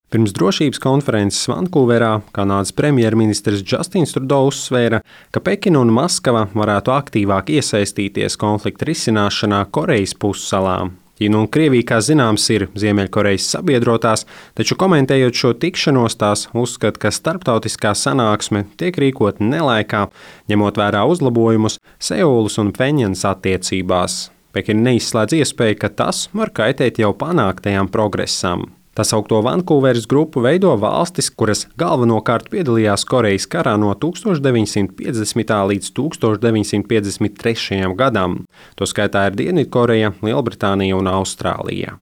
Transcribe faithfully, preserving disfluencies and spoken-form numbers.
Pirms drošības konferences Vankūverā Kanādas premjerministrs Justins Trudeau uzsvēra, ka Pekina un Maskava varētu aktīvāk iesaistīties konflikta risināšanā Korejas pussalā. Ķīna un Krievija, kā zināms, ir Ziemeļkorejas sabiedrotās, taču komentējot šo tikšanos, tās uzskata, ka starptautiskā sanāksme tiek rīkota nelaikā, ņemot vērā uzlabojumus Seulas un Pjeņģanas attiecībās. Pekina neizslēdz iespēju, ka tas var kaitēt jau panāktajam progresam. Tā saukto Vankūveras grupu veido valstis, kuras galvenokārt piedalījās Korejas karā no tūkstoš deviņsimt piecdesmitā līdz tūkstoš deviņsimt piecdesmit trešajam gadam. To skaitā ir Dienvidkoreja, Lielbritānija un Austrālija.